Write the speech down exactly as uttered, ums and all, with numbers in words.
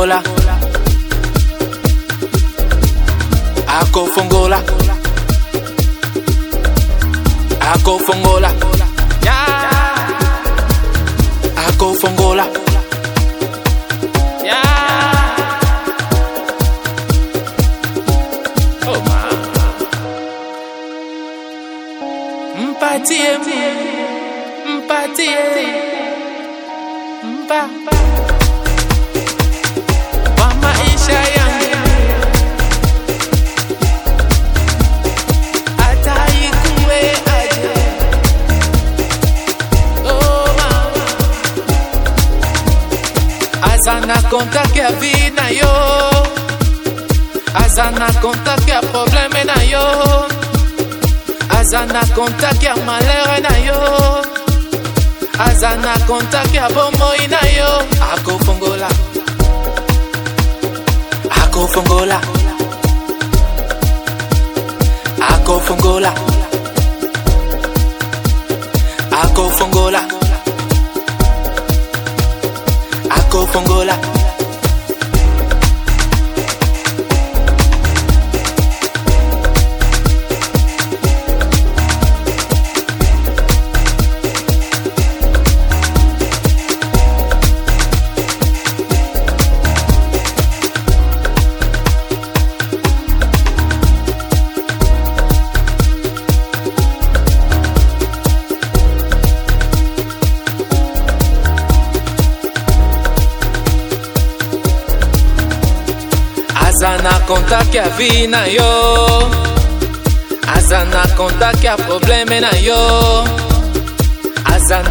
fongola, ako fongola, ako fongola, yeah. Ako fongola, yeah. Oh man, mpatie, mpatie, mpa. Azana conta que a vida yo, Azana conta que a problème na yo, Azana conta que a malheur na yo, Azana conta que a bombo na yo. Ako fongola, ako fongola, ako fongola, ako fongola, ako fongola. Azana conta que a vida na yo, Azana conta que a problème na yo, Azana